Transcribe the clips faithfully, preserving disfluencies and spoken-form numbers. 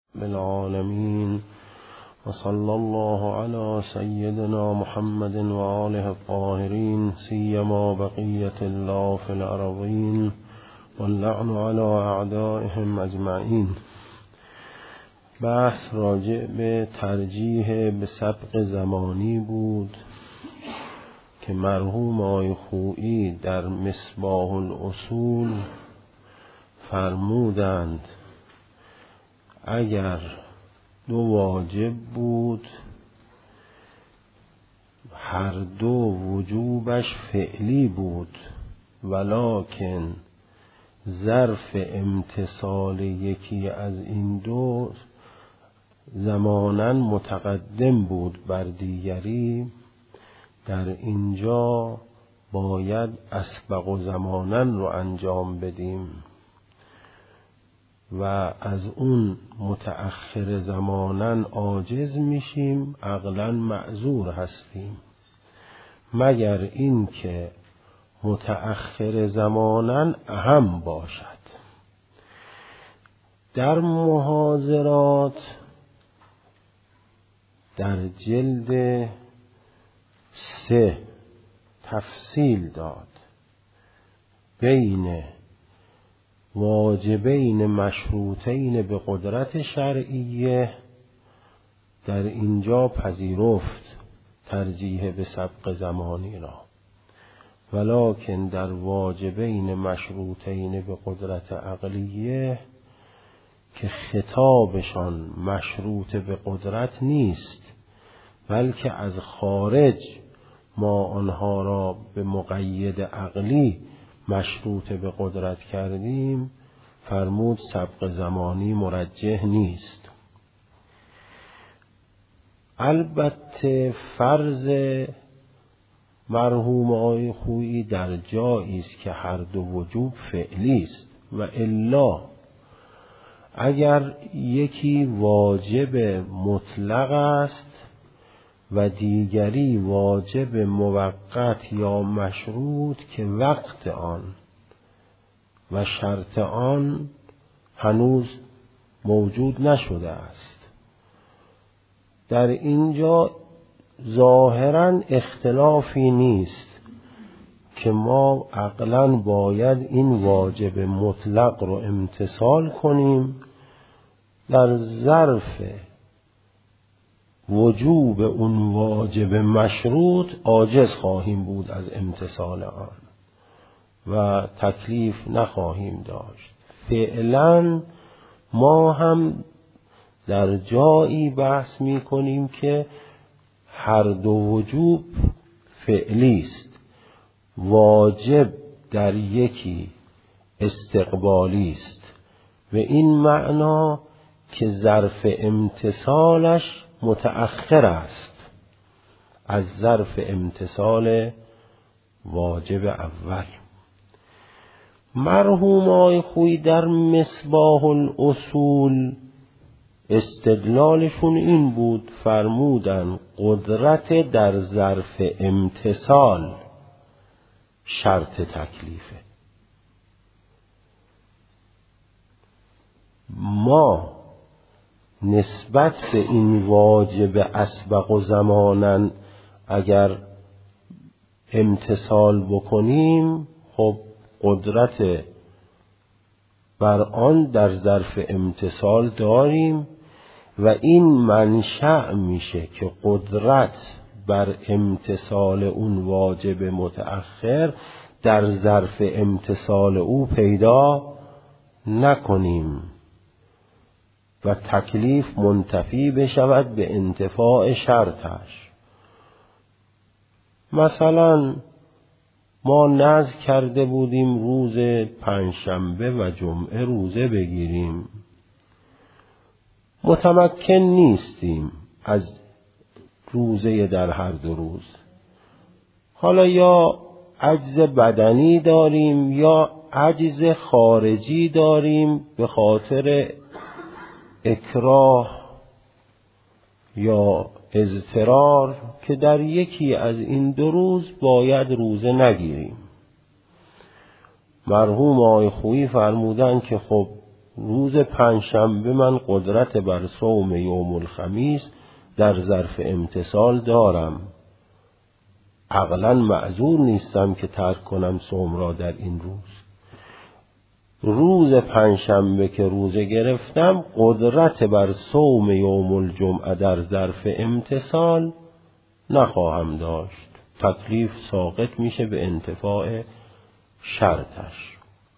بالعالمين وصلى الله على سيدنا محمد وآله الطاهرين سيما بقية الله في الأرضين واللعن على أعدائهم أجمعين. بحث راجع به ترجیح به سبق زمانی بود که مرحوم آقای خویی در مصباح الاصول فرمودند اگر دو واجب بود هر دو وجوبش فعلی بود، ولکن ظرف امتصال یکی از این دو زماناً متقدم بود بر دیگری. در اینجا باید اسبق و زماناً رو انجام بدیم و از اون متأخر زماناً عاجز میشیم، عقلاً معذور هستیم، مگر این که متأخر زماناً اهم باشد. در محاضرات در جلد سه تفصیل داد بین واجبین مشروطین به قدرت شرعیه. در اینجا پذیرفت ترجیح به سبق زمانی را، ولکن در واجبین مشروطین به قدرت عقلیه که خطابشان مشروط به قدرت نیست بلکه از خارج ما آنها را به مقید عقلی مشروط به قدرت کردیم، فرمود سبق زمانی مرجح نیست. البته فرض مرحوم آقای خویی در جایی است که هر دو وجوب فعلی است، و الا اگر یکی واجب مطلق است و دیگری واجب موقت یا مشروط که وقت آن و شرط آن هنوز موجود نشده است، در اینجا ظاهراً اختلافی نیست که ما عقلاً باید این واجب مطلق رو امتثال کنیم. در ظرف وجوب اون واجب مشروط عاجز خواهیم بود از امتثال آن و تکلیف نخواهیم داشت. فعلا ما هم در جایی بحث می کنیم که هر دو وجوب فعلی است، واجب در یکی استقبالی است، و این معنا که ظرف امتثالش متأخر است از ظرف امتثال واجب اول. مرحوم آقای خویی در مصباح الاصول استدلالشون این بود، فرمودن قدرت در ظرف امتثال شرط تکلیفه. ما نسبت به این واجب اسبق و زماناً اگر امتثال بکنیم، خب قدرت بر آن در ظرف امتثال داریم و این منشأ میشه که قدرت بر امتثال اون واجب متأخر در ظرف امتثال او پیدا نکنیم و تکلیف منتفی بشود به انتفاع شرطش. مثلا ما نذر کرده بودیم روز پنجشنبه و جمعه روزه بگیریم، متمکن نیستیم از روزه در هر دو روز، حالا یا عجز بدنی داریم یا عجز خارجی داریم به خاطر اکراه یا اضطرار که در یکی از این دو روز باید روزه نگیریم. مرحوم آقای خویی فرمودن که خب روز پنجشنبه من قدرت بر صوم یوم الخمیس در ظرف امتثال دارم، عقلا معذور نیستم که ترک کنم صوم را در این روز. روز پنجشنبه که روزه گرفتم قدرت بر صوم یوم الجمعه در ظرف امتثال نخواهم داشت، تکلیف ساقط میشه به انتفاع شرطش.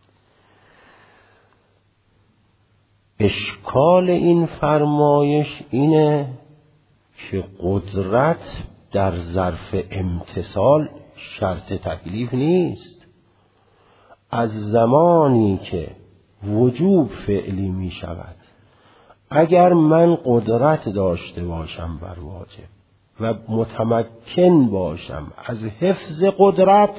اشکال این فرمایش اینه که قدرت در ظرف امتثال شرط تکلیف نیست. از زمانی که وجوب فعلی می شود، اگر من قدرت داشته باشم بر واجب و متمکن باشم از حفظ قدرت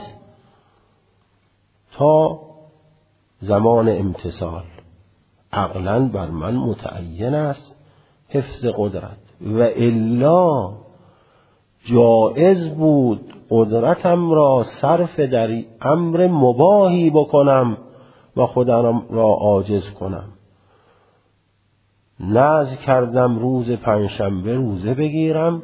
تا زمان امتثال، عقلاً بر من متعین است حفظ قدرت، و الا جائز بود قدرتم را صرف در امر مباحی بکنم و خودم را عاجز کنم. نذر کردم روز پنجشنبه روزه بگیرم،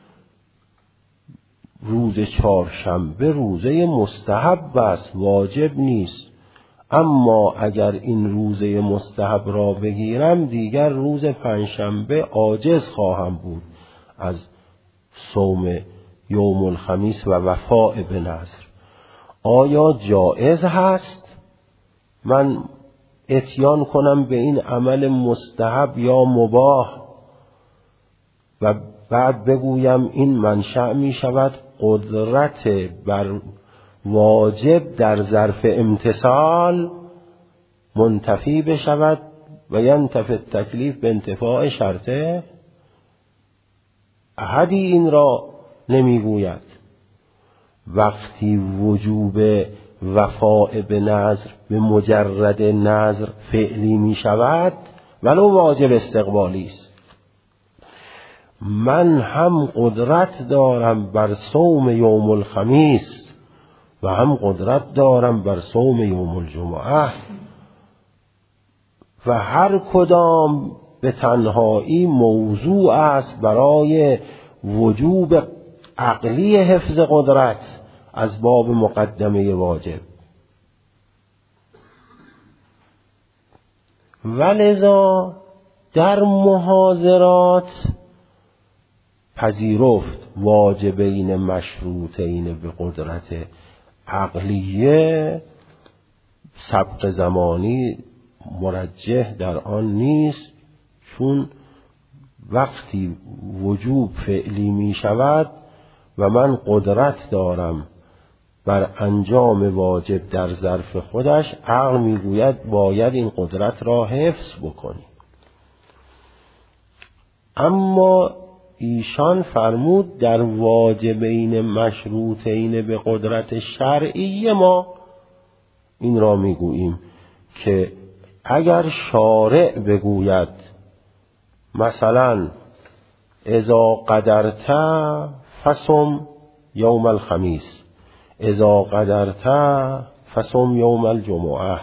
روز چهارشنبه روزه مستحب است، واجب نیست، اما اگر این روزه مستحب را بگیرم دیگر روز پنجشنبه عاجز خواهم بود از صوم یوم الخمیس و وفاء به نذر. آیا جایز هست من اتیان کنم به این عمل مستحب یا مباح و بعد بگویم این منشأ می شود قدرت بر واجب در ظرف امتثال منتفی بشود و ینتفی التکلیف به انتفاع شرطه؟ احدی این را نمیگوید. وقتی وجوب وفاء به نذر به مجرد نذر فعلی می شود ولو واجب استقبالی است، من هم قدرت دارم بر صوم یوم الخمیس و هم قدرت دارم بر صوم یوم الجمعه و هر کدام به تنهایی موضوع است برای وجوب عقلی حفظ قدرت از باب مقدمه واجب. ولذا در محاضرات پذیرفت واجبین مشروطین به قدرت عقلیه، سبق زمانی مرجح در آن نیست، چون وقتی وجوب فعلی می شود و من قدرت دارم بر انجام واجب در ظرف خودش، عقل می گوید باید این قدرت را حفظ بکنی. اما ایشان فرمود در واجبین مشروطین به قدرت شرعی ما این را می گوییم که اگر شارع بگوید مثلا اذا قدرت فصم یوم الخمیس، اذا قدرت فصم یوم الجمعه،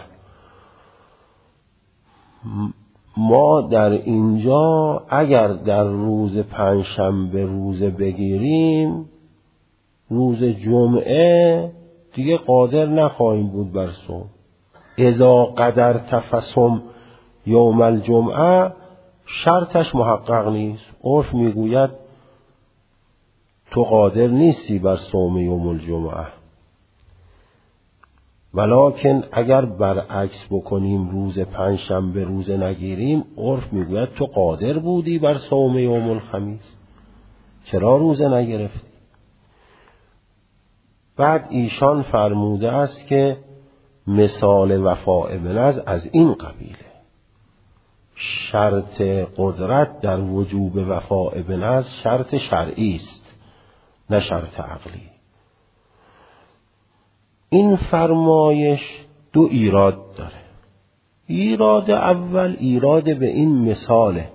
ما در اینجا اگر در روز پنجشنبه روزه بگیریم، روز جمعه دیگه قادر نخواهیم بود بر صوم. اذا قدرت فصم یوم الجمعه شرطش محقق نیست، عرف میگوید تو قادر نیستی بر صوم یوم الجمعه. ولکن اگر برعکس بکنیم روز پنجشنبه روزه نگیریم، عرف میگوید تو قادر بودی بر صوم یوم الخمیس، چرا روزه نگرفتی؟ بعد ایشان فرموده است که مثال وفاء به نذر از این قبیله، شرط قدرت در وجوب وفاء به نذر شرط شرعی است نه شرط عقلی. این فرمایش دو ایراد داره. ایراد اول ایراد به این مثاله،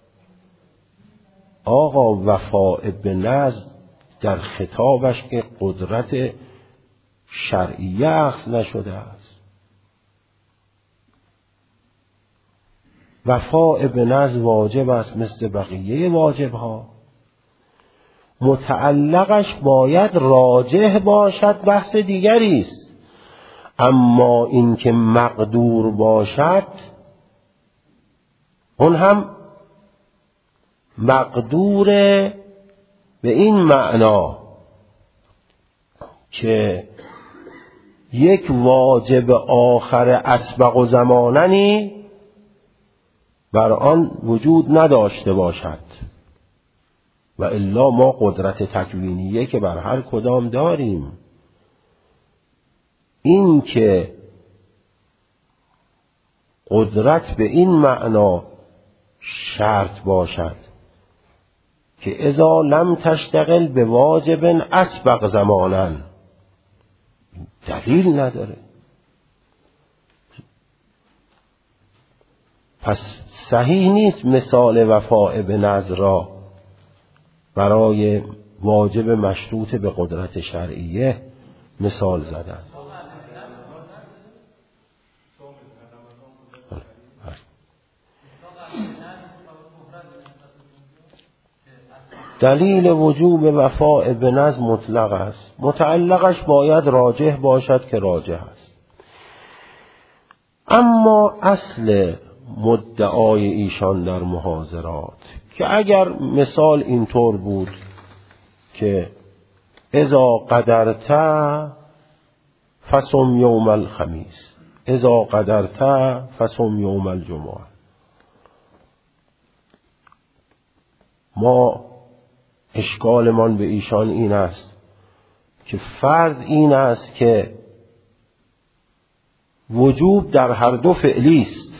آقا وفاء به نذر در خطابش که قدرت شرعیه اخذ نشده است. وفاء به نظر واجب است مثل بقیه واجب ها. متعلقش باید راجح باشد بحث دیگری است، اما این که مقدور باشد اون هم مقدور به این معنا که یک واجب آخر اسبق و زماننی بر آن وجود نداشته باشد، و الا ما قدرت تکوینیه که بر هر کدام داریم. این که قدرت به این معنا شرط باشد که اذا لم تشتغل به واجب اسبق زمانا، دلیل نداره. پس صحیح نیست مثال وفاء به نظر را برای واجب مشروط به قدرت شرعیه مثال زدن. دلیل وجوب وفاء به نظر مطلق است، متعلقش باید راجح باشد که راجح است. اما اصل مدعای ایشان در محاضرات که اگر مثال اینطور بود که اذا قدرت فصم یوم الخمیس، اذا قدرت فصم یوم الجمعه، ما اشکالمان به ایشان این است که فرض این است که وجوب در هر دو فعلی است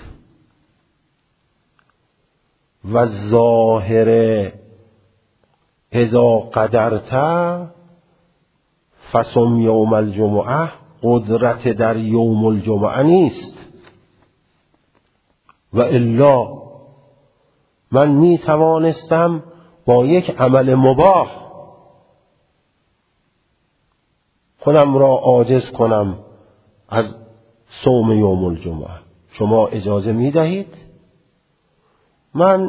و ظاهر اذا قدرت فصم یوم الجمعه قدرت در یوم الجمعه نیست، و الا من می توانستم با یک عمل مباح خودم را عاجز کنم از صوم یوم الجمعه. شما اجازه می دهید من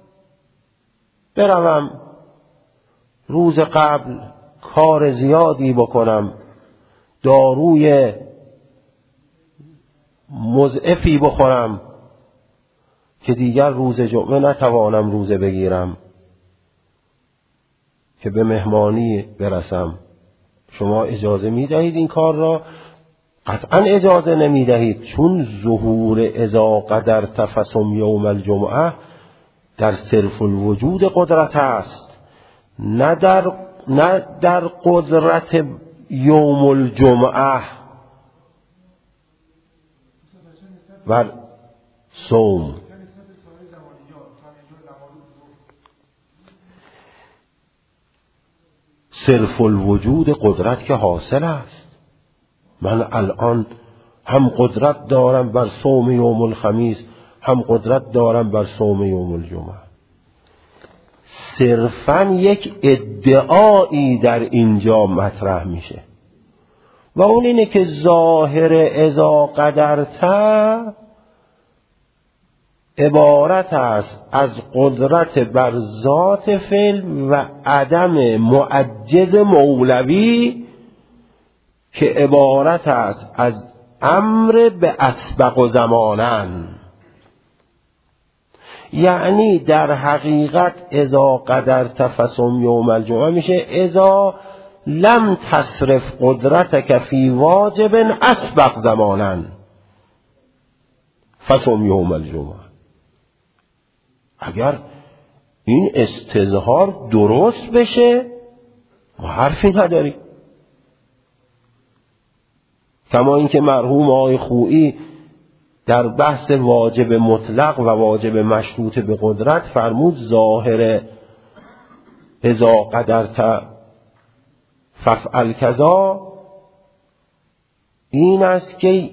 بروم روز قبل کار زیادی بکنم، داروی مضعفی بخورم که دیگر روز جمعه نتوانم روزه بگیرم که به مهمانی برسم. شما اجازه می دهید این کار را؟ قطعا اجازه نمی دهید، چون ظهور اذا قدرت فصم یوم الجمعه در صرف الوجود قدرت است، نه در نه در قدرت یوم الجمعه و صوم. صرف الوجود قدرت که حاصل است. من الان هم قدرت دارم بر صوم یوم الخمیس، هم قدرت دارم بر صوم یوم الجمعه. صرفاً یک ادعایی در اینجا مطرح میشه و اون اینه که ظاهر اذا قدرت عبارت است از قدرت بر ذات فعل و عدم معجز مولوی که عبارت است از امر به اسبق و زمانن. یعنی در حقیقت اذا قدرت فصم یوم الجمعه میشه اذا لم تصرف قدرتک فی واجب اسبق زمانن فصم یوم الجمعه. اگر این استظهار درست بشه ما حرفی نداریم. کما اینکه مرحوم آقای خویی در بحث واجب مطلق و واجب مشروط به قدرت فرمود ظاهر اذا قدرت ففعل کذا این است که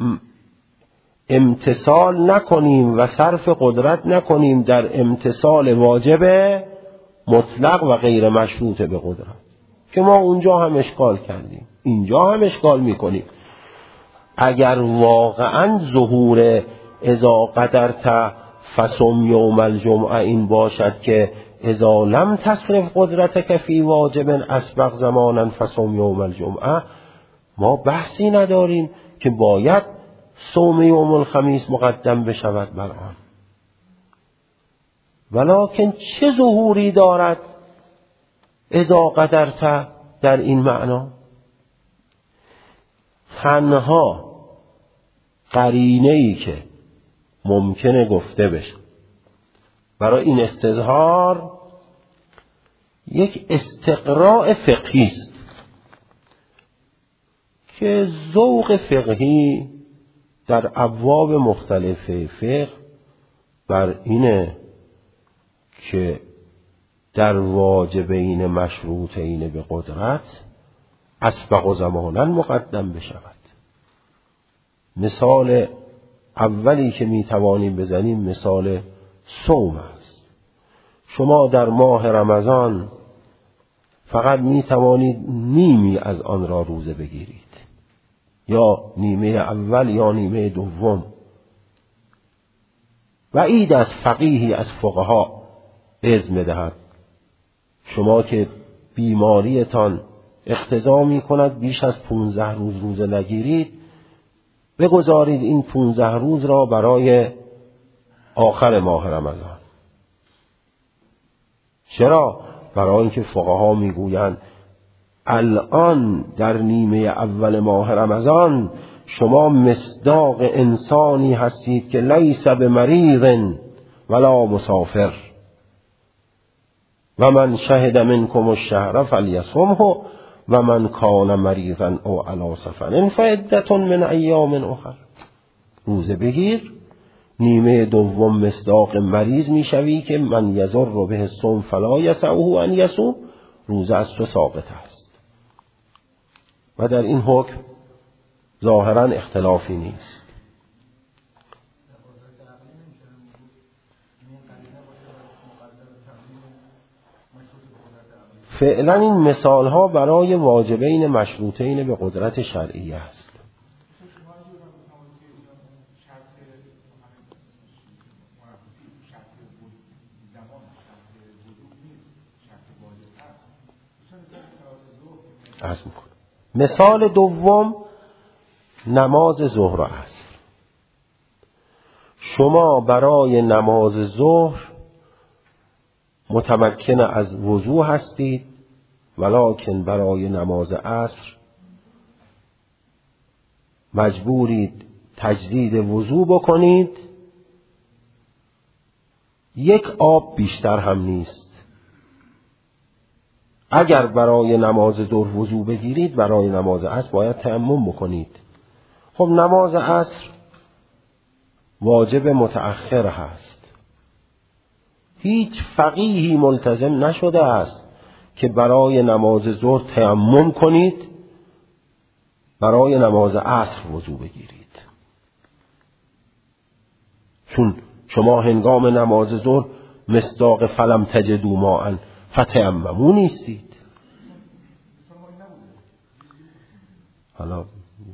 امتثال نکنیم و صرف قدرت نکنیم در امتثال واجب مطلق و غیر مشروط به قدرت، که ما اونجا هم اشکال کردیم، اینجا هم اشکال میکنیم. اگر واقعا ظهور اذا قدرت فصم یوم الجمعه این باشد که اذا لم تصرف قدرتک فی واجب اسبق زمانا فصم یوم الجمعه، ما بحثی نداریم که باید صوم یوم الخمیس مقدم بشود بر آن، ولکن چه ظهوری دارد اذا قدرت در این معنا؟ تنها قرینه‌ای که ممکنه گفته بشه برای این استظهار یک استقراء فقهی است که ذوق فقهی در ابواب مختلف فقه بر اینه که در واجبین مشروطین به قدرت اسبق و زمانا مقدم بشود. مثال اولی که می توانیم بزنیم مثال صوم است. شما در ماه رمضان فقط می توانید نیمی از آن را روزه بگیرید، یا نیمه اول یا نیمه دوم. بعید از فقیهی از فقها اذن دهد شما که بیماریتان اقتضا می کند بیش از پونزده روز روزه نگیرید، بگذارید این پونزده روز را برای آخر ماه رمضان. چرا؟ برای اینکه فقها میگویند الان در نیمه اول ماه رمضان شما مصداق انسانی هستید که لیس بمریض ولا مسافر و من شهد منکم الشهر فلیصمه و من کان مریضا او علی سفر فعدة من ایام اخر. روزه بگیر، نیمه دوم مصداق مریض میشوی که من یضر به الصوم فلا یسعه ان یصوم، روزه از تو ثابت است و در این حکم ظاهرا اختلافی نیست. فعلا این مثال ها برای واجبین مشروطین به قدرت شرعیه است. عرض میکنم. مثال دوم نماز ظهر و عصر. شما برای نماز ظهر متمکن از وضو هستید، ولکن برای نماز عصر مجبورید تجدید وضو بکنید. یک آب بیشتر هم نیست. اگر برای نماز ظهر وضو بگیرید، برای نماز عصر باید تیمم بکنید. خب نماز عصر واجب متأخر هست. هیچ فقیهی ملتزم نشده است که برای نماز ظهر تیمم کنید، برای نماز عصر وضو بگیرید. چون شما هنگام نماز ظهر مصداق فلم تجدوا ماء فتیمموا نیستید. حالا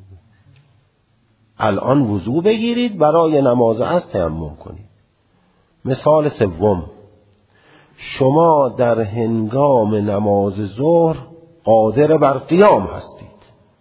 الان وضو بگیرید، برای نماز عصر تیمم کنید. مثال سوم، شما در هنگام نماز ظهر قادر بر قیام هستید،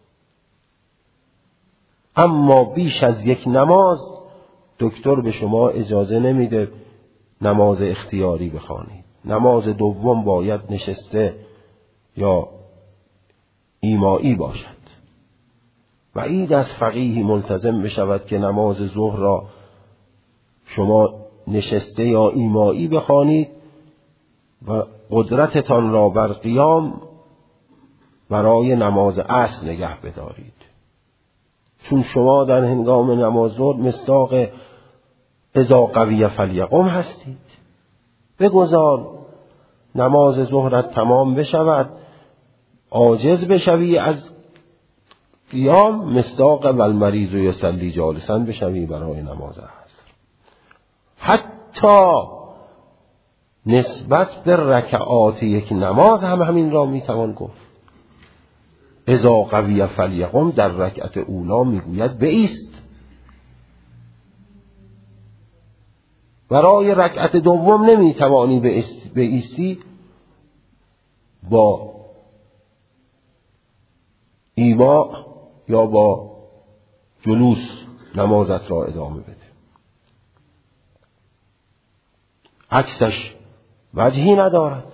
اما بیش از یک نماز دکتر به شما اجازه نمیده نماز اختیاری بخوانید. نماز دوم باید نشسته یا ایمایی باشد. بعید از فقیهی ملتزم بشود که نماز ظهر را شما نشسته یا ایمایی بخوانید و قدرتتان را بر قیام برای نماز عصر نگه بدارید. چون شما در هنگام نماز ظهر مصداق اذا قوی فلیقم هستید. بگذار نماز ظهرت تمام بشود، عاجز بشوی از قیام، مصداق والمریض یصلی جالسا بشوی برای نماز عصر. حتی نسبت به رکعات یک نماز هم همین را میتوان گفت. اذا قوی فلیقم در رکعت اولا میگوید بایست. برای رکعت دوم نمیتوانی به ایستی، با ایما یا با جلوس نمازت را ادامه بده. عکسش وجهی ندارد،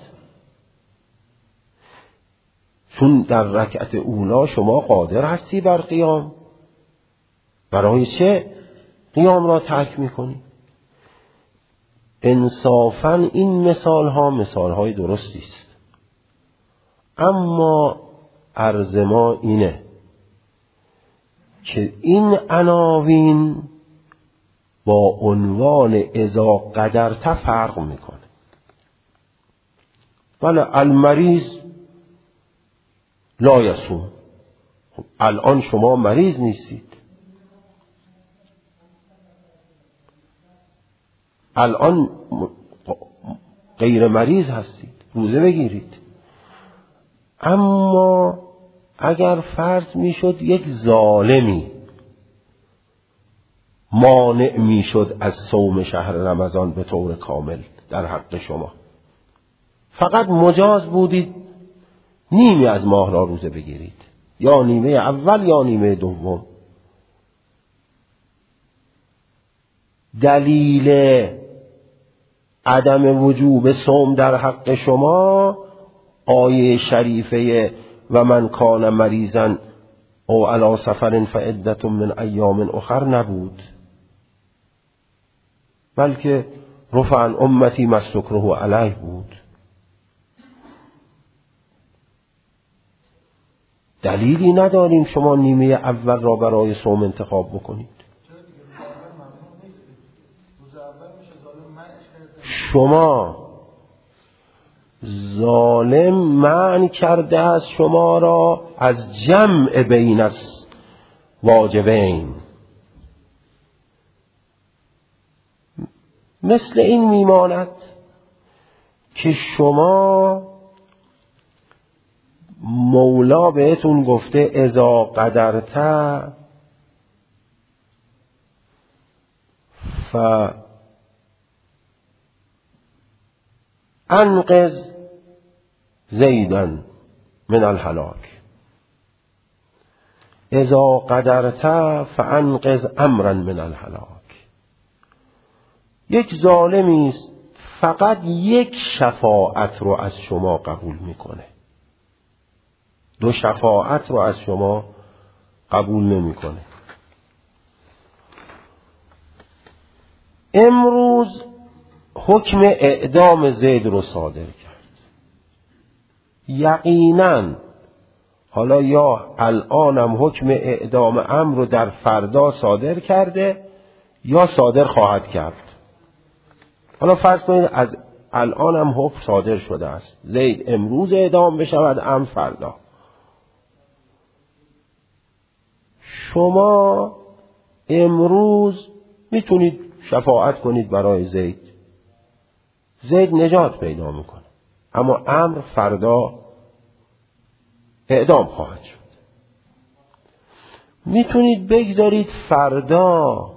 چون در رکعت اولا شما قادر هستی بر قیام، برای چه قیام را ترک میکنی؟ انصافاً این مثال ها مثال های درستی است، اما عرض ما اینه که این عناوین با عنوان اذا قدرت فرق میکنه. بله المریض لا یصوم، خب الان شما مریض نیستید، الان غیر مریض هستید، روزه بگیرید. اما اگر فرض میشد یک ظالمی مانع میشد از صوم شهر رمضان به طور کامل در حق شما، فقط مجاز بودید نیمی از ماه را روزه بگیرید، یا نیمه اول یا نیمه دوم، دلیل عدم وجوب صوم در حق شما آیه شریفه و من کان مریضا او علی سفر فعدة من ایام اخر نبود، بلکه رفع عن امتی ما استکره علیه بود. دلیلی نداریم شما نیمه اول را برای صوم انتخاب بکنید. شما ظالم منع کرده است شما را از جمع بین از واجبین. مثل این میماند که شما مولا بهتون گفته اذا قدرت ف انقذ زیدا من الهلاک، اذا قدرت فانقذ امرا من الهلاک. یک ظالمی است فقط یک شفاعت رو از شما قبول میکنه، دو شفاعت رو از شما قبول نمیکنه. امروز حکم اعدام زید رو صادر کرد، یقیناً حالا یا الانم حکم اعدام عمرو رو در فردا صادر کرده یا صادر خواهد کرد. حالا فرض کنید از الانم حکم صادر شده است، زید امروز اعدام بشود، عمرو فردا. شما امروز میتونید شفاعت کنید برای زید، زید نجات پیدا میکنه، اما عمرو فردا اعدام خواهد شد. میتونید بگذارید فردا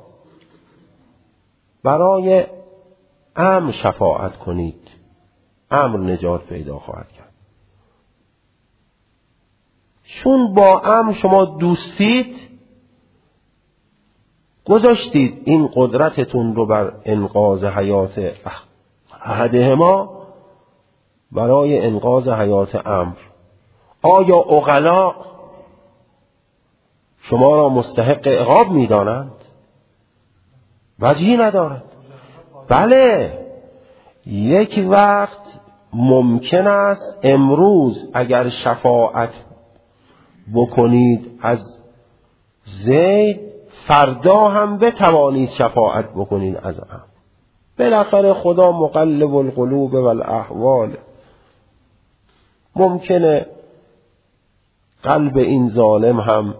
برای عمرو شفاعت کنید، عمرو نجات پیدا خواهد کرد. چون با عمرو شما دوستید، گذاشتید این قدرتتون رو بر انقاذ حیات احدهما برای انقاذ حیات عمرو. آیا عقلا شما را مستحق عقاب می دانند؟ وجهی ندارد. بله، یک وقت ممکن است امروز اگر شفاعت بکنید از زید، فردا هم بتوانید شفاعت بکنید از عمرو. بالاخره خدا مقلب القلوب والاحوال، ممکنه قلب این ظالم هم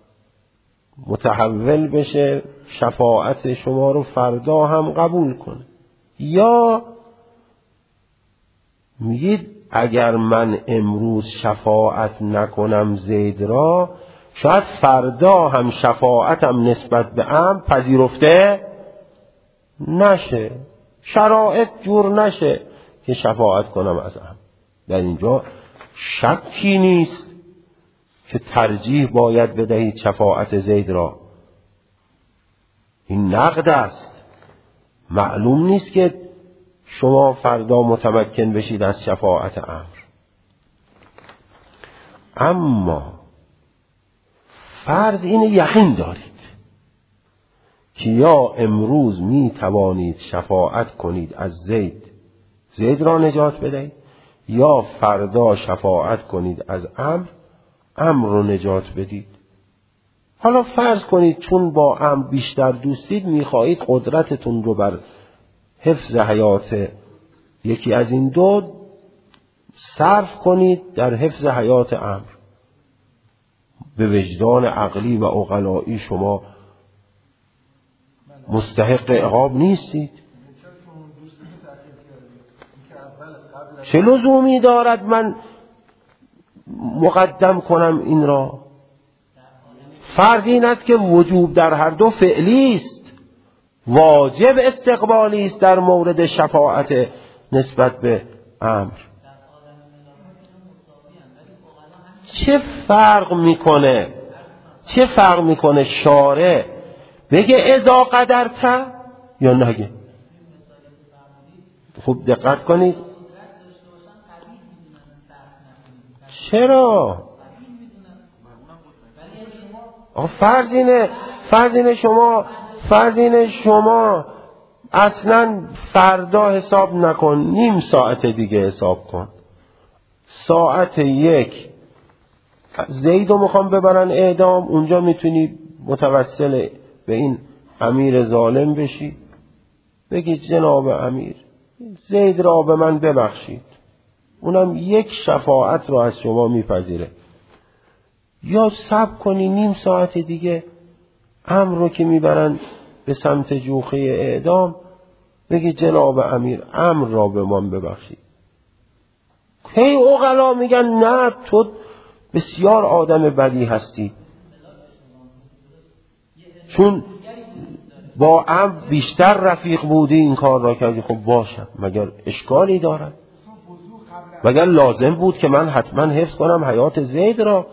متحول بشه، شفاعت شما رو فردا هم قبول کنه. یا میگید اگر من امروز شفاعت نکنم زید را، شاید فردا هم شفاعتم نسبت به عمرو پذیرفته نشه، شرایط جور نشه که شفاعت کنم از هم. در اینجا شکی نیست که ترجیح باید بدهید شفاعت زید را. این نقد است. معلوم نیست که شما فردا متمکن بشید از شفاعت عمرو. اما فرض این یقین دارید که یا امروز می توانید شفاعت کنید از زید، زید را نجات بدهید، یا فردا شفاعت کنید از عمرو، عمرو را نجات بدید. حالا فرض کنید چون با عمرو بیشتر دوستید میخواهید قدرتتون رو بر حفظ حیات یکی از این دو صرف کنید در حفظ حیات عمرو. به وجدان عقلی و عقلایی شما مستحق عقاب نیستید. چه لزومی دارد من مقدم کنم این را؟ فرض این است که وجوب در هر دو فعلی است، واجب استقبالی است در مورد شفاعت نسبت به امر. چه فرق میکنه چه فرق میکنه شارع بگه اذا قدرت یا نگه؟ خوب دقت کنید. چرا؟ فرض اینه فرض اینه شما فرض اینه شما اصلا فردا حساب نکن، نیم ساعت دیگه حساب کن. ساعت یک زید رو میخوام ببرن اعدام، اونجا میتونی متوسل به این امیر ظالم بشی، بگی جناب امیر زید را به من ببخشید، اونم یک شفاعت رو از شما میپذیره. یا صبر کنی نیم ساعت دیگه امر رو که میبرن به سمت جوخه اعدام، بگی جناب امیر امر را به من ببخشید. هی عقلا میگن نه تو بسیار آدم بدی هستی، چون با امر بیشتر رفیق بودی این کار را کردی. خب باشه، مگر اشکالی دارد؟ مگر لازم بود که من حتما حفظ کنم حیات زید را؟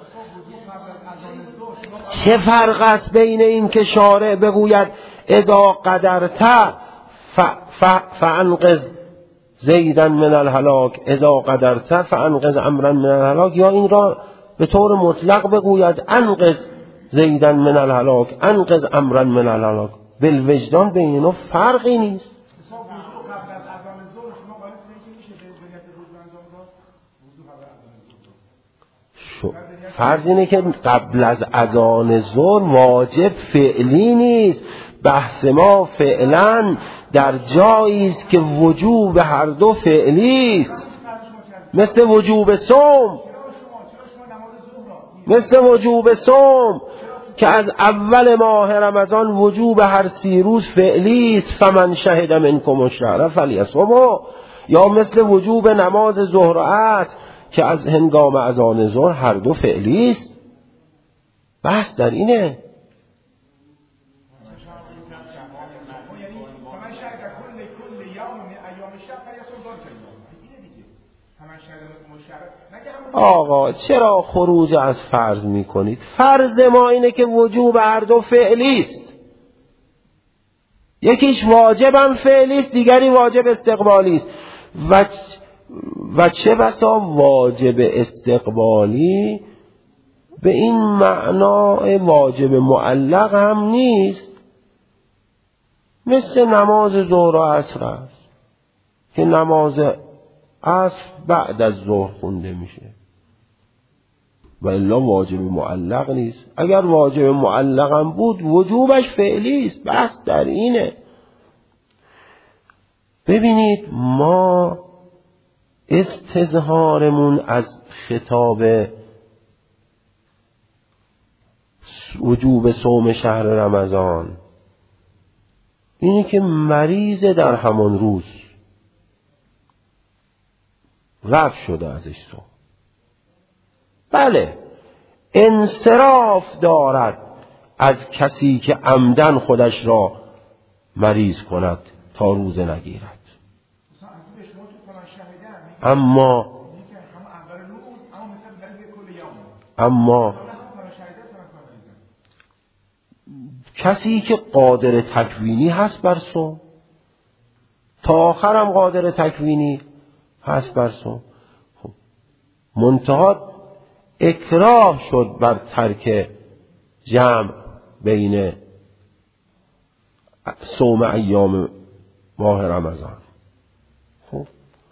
چه فرق است بین این که شارع بگوید اذا قدرت فانقذ زیدا من الهلاک، اذا قدرت فانقذ امرا من الهلاک، یا این را به طور مطلق بگوید انقذ زیدا من الهلاک، انقذ امرا من الهلاک؟ بالوجدان بین اینو فرقی نیست. فرض اینه که قبل از اذان ظهر واجب فعلی نیست. بحث ما فعلا در جایی است که وجوب هر دو فعلی است، مثل وجوب صوم مثل وجوب صوم که از اول ماه رمضان وجوب هر سی روز فعلی است، فمن شهد منکم الشهر فلیصمه. یا مثل وجوب نماز ظهر و عصر که از هنگام اذان ظهر هر دو فعلی است. بحث در اینه. آقا چرا خروج از فرض میکنید؟ فرض ما اینه که وجوب هر دو فعلی است، یکیش واجبم فعلی است، دیگری واجب استقبالی است. و و چه بسا واجب استقبالی به این معنای واجب معلق هم نیست، مثل نماز ظهر و عصر است که نماز عصر بعد از ظهر خونده میشه و الا واجب معلق نیست. اگر واجب معلق هم بود وجوبش فعلی است. بس در اینه. ببینید ما استظهارمون از خطاب وجوب صوم شهر رمضان اینه که مریض در همان روز رفع شده ازش صوم، بله انصراف دارد از کسی که عمدن خودش را مریض کند تا روزه نگیرد. اما اما کسی که قادر تکوینی هست بر صوم، تا آخرم قادر تکوینی هست بر صوم، خب منتها اکراه شد بر ترک جمع بین صوم ایام ماه رمضان. خب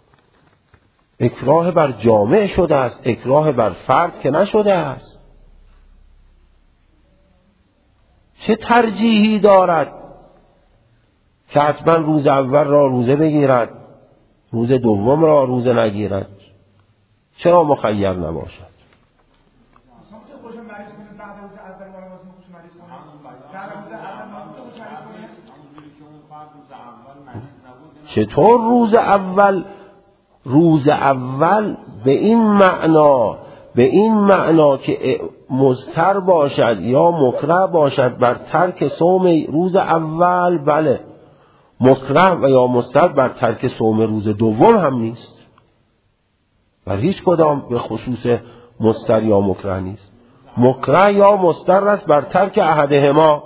اکراه بر جامع شده است، اکراه بر فرد که نشده است. چه ترجیحی دارد که حتما روز اول را روزه بگیرد، روز دوم را روزه نگیرد؟ چرا مخیر نباشد؟ چطور روز اول روز اول به این معنا به این معنا که مضطر باشد یا مکره باشد بر ترک صوم روز اول، بله، مکره و یا مضطر بر ترک صوم روز دوم هم نیست، بر هیچ کدام به خصوص مضطر یا مکره نیست. مکره یا مضطر است بر ترک احدهما.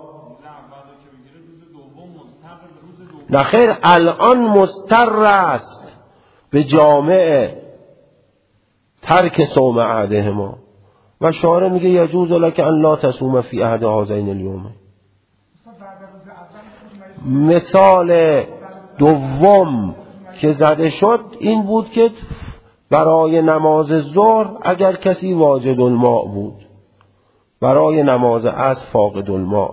نه خیر، الان مضطر است به جامع ترک صوم احدهما و شارع میگه یجوز لک ان لا تصوم فی احد هذین الیوم. مثال دوم که زده شد این بود که برای نماز ظهر اگر کسی واجد الماء بود، برای نماز عصر فاقد الماء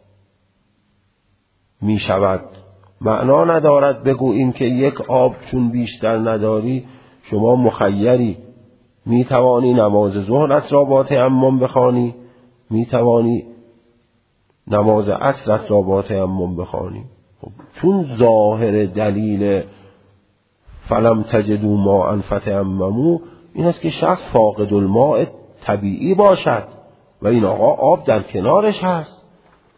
می شود. معنا ندارد بگوییم که یک آب چون بیشتر نداری شما مخیری، می توانی نماز ظهرت را با تیمم بخوانی، می توانی نماز عصرت را با تیمم بخوانی. چون ظاهر دلیل فلم تجدوا ماء فتیمموا این است که شخص فاقد الماء طبیعی باشد و این آقا آب در کنارش هست،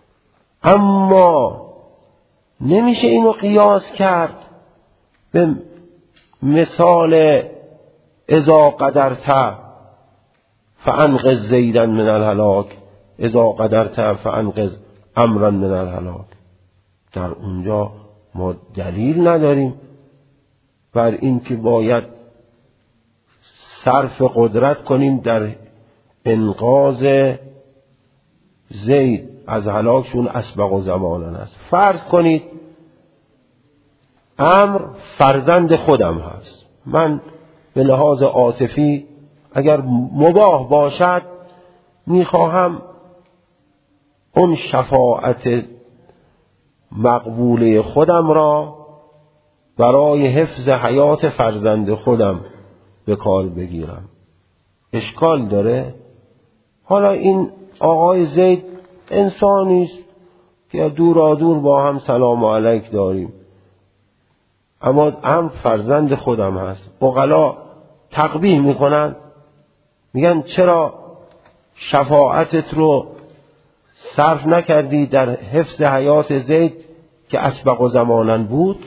اما نمیشه اینو قیاس کرد به مثال اذا قدرت فانقذ زیدا من الهلاک، اذا قدرت فانقذ عمرا من الهلاک. در اونجا ما دلیل نداریم بر این که باید صرف قدرت کنیم در انقاذ زید از هلاکشون اسبق و زمانن است. فرض کنید عمرو فرزند خودم هست، من به لحاظ عاطفی اگر مباح باشد میخواهم اون شفاعت مقبوله خودم را برای حفظ حیات فرزند خودم به کار بگیرم. اشکال داره؟ حالا این آقای زید انسانی است که دورا دور با هم سلام علیک داریم، اما هم فرزند خودم هست. عقلا تقبیح میکنن، میگن چرا شفاعتت رو صرف نکردی در حفظ حیات زید که اسبق و زمانن بود؟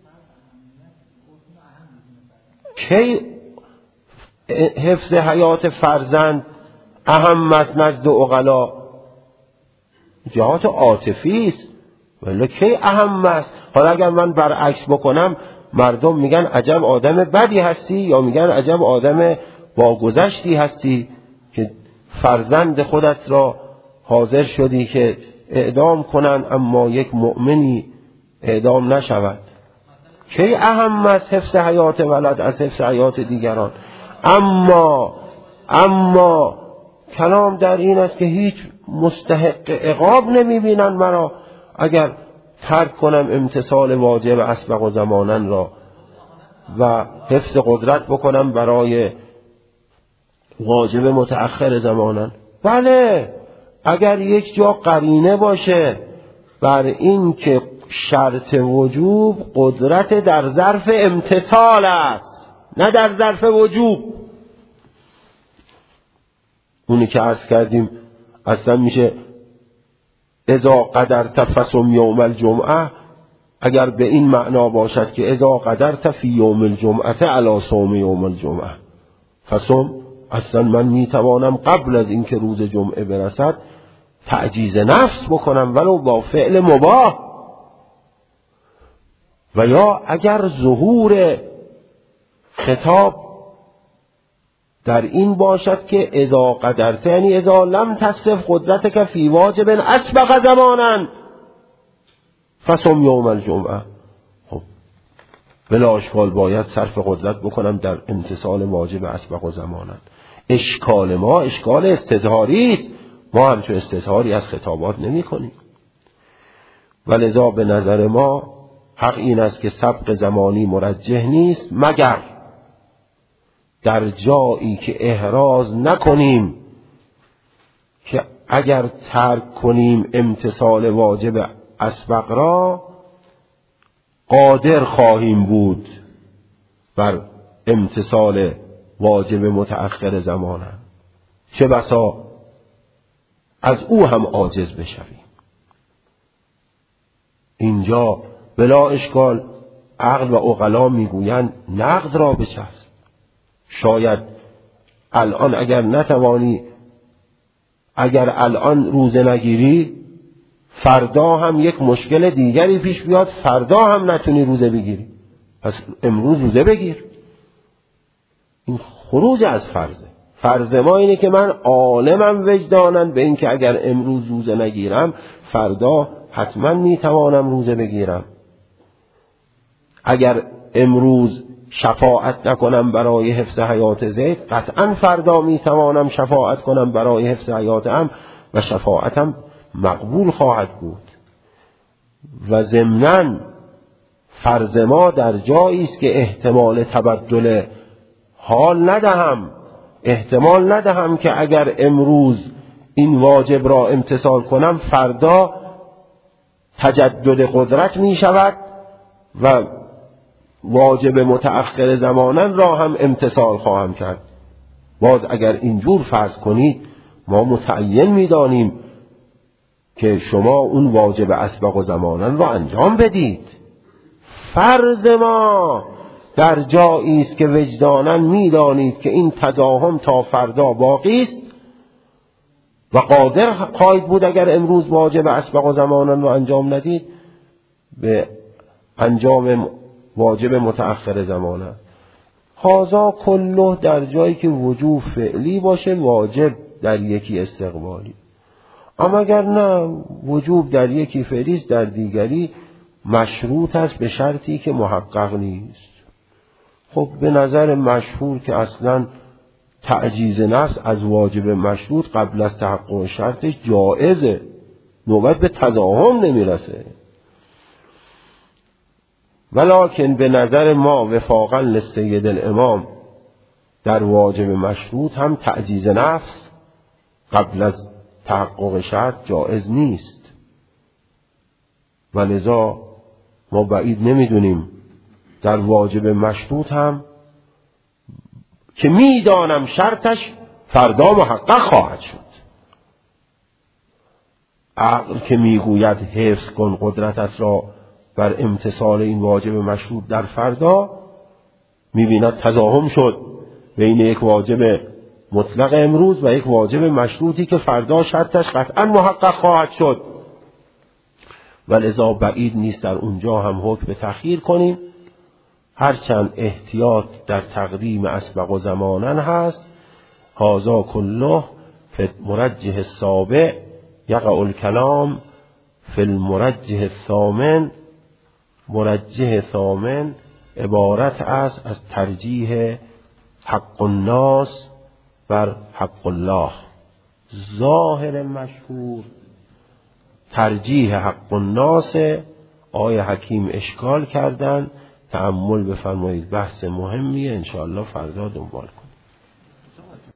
کی حفظ حیات فرزند اهم از نزد عقلا؟ جهات عاطفی است، ولی کی اهم است؟ حالا اگر من برعکس بکنم مردم میگن عجب آدم بدی هستی یا میگن عجب آدم با گذشتی هستی که فرزند خودت را حاضر شدی که اعدام کنن اما یک مؤمنی اعدام نشود. کی اهم است حفظ حیات ولد از حفظ حیات دیگران؟ اما اما کلام در این است که هیچ مستحق عقاب نمیبینن مرا اگر ترک کنم امتثال واجب اسبق و زمانن را و حفظ قدرت بکنم برای واجب متأخر زمانن. بله، اگر یک جا قرینه باشه بر این که شرط وجوب قدرت در ظرف امتثال است نه در ظرف وجوب. اونی که عرض کردیم اصلا میشه اذا قدرت فصم یوم الجمعه، اگر به این معنا باشد که اذا قدرت فی یوم الجمعه علی صوم یوم الجمعه فصم، اصلا من میتوانم قبل از اینکه روز جمعه برسد تعجیز نفس بکنم ولو با فعل مباح. و یا اگر ظهور خطاب در این باشد که اذا قدرت یعنی اذا لم تصف قدرتک فی واجب اسبق زمانا فصم یوم الجمعه، خب بلا اشکال باید صرف قدرت بکنم در امتثال واجب اسبق زمانا. اشکال ما اشکال استظهاری است، ما همچو استظهاری از خطابات نمی کنیم. ولذا به نظر ما حق این است که سبق زمانی مرجح نیست مگر در جایی که احراز نکنیم که اگر ترک کنیم امتثال واجب اسبق را قادر خواهیم بود بر امتثال واجب متأخر زمانه، چه بسا از او هم عاجز بشویم. اینجا بلا اشکال عقل و عقلا میگویند نقد را بچسب. شاید الان اگر نتوانی، اگر الان روزه نگیری فردا هم یک مشکل دیگری پیش بیاد، فردا هم نتونی روزه بگیری، پس امروز روزه بگیر. این خروج از فرضه. فرض ما اینه که من عالمم وجدانن به این که اگر امروز روزه نگیرم فردا حتما میتوانم روزه بگیرم. اگر امروز شفاعت نکنم برای حفظ حیات زید قطعا فردا میتوانم شفاعت کنم برای حفظ حیاتم و شفاعتم مقبول خواهد بود. و ضمناً فرض ما در جایی است که احتمال تبدل حال ندهم، احتمال ندهم که اگر امروز این واجب را امتثال کنم فردا تجدد قدرت می شود و واجب متأخر زمانن را هم امتثال خواهم کرد. باز اگر اینجور فرض کنید ما متعین می دانیم که شما اون واجب اسبق و زمانن را انجام بدید. فرض ما در جایی است که وجداناً می‌دانید که این تزاحم تا فردا باقی است و قادر خواهید بود اگر امروز واجب اسبق و زماناً را انجام ندید به انجام واجب متأخر زمانه. هذا کله در جایی که وجوب فعلی باشه، واجب در یکی استقبالی. اما اگر نه وجوب در یکی فعلی است، در دیگری مشروط است به شرطی که محقق نیست. خب به نظر مشهور که اصلا تعجیز نفس از واجب مشروط قبل از تحقق شرطش جائزه، نوبت به تزاحم نمیرسه. ولکن به نظر ما وفاقا للسید الامام در واجب مشروط هم تعجیز نفس قبل از تحقق شرط جائز نیست. ولذا ما بعید نمیدونیم در واجب مشروط هم که میدانم شرطش فردا محقق خواهد شد. عقل که میگوید حفظ کن قدرتت را بر امتثال این واجب مشروط در فردا، میبیند تزاحم شد بین یک واجب مطلق امروز و یک واجب مشروطی که فردا شرطش قطعا محقق خواهد شد. ولذا بعید نیست در اونجا هم حکم به تأخیر کنیم، هرچند احتیاط در تقدیم اسبق و زمانن هست. هذا کله فی المرجح السابع یقع الکلام فی المرجح الثامن. مرجح ثامن عبارت است از ترجیح حق الناس بر حق الله. ظاهر مشهور ترجیح حق الناس. آیه حکیم اشکال کردن، تأمل بفرمایید، بحث مهمیه، انشاءالله فردا دنبال کنید.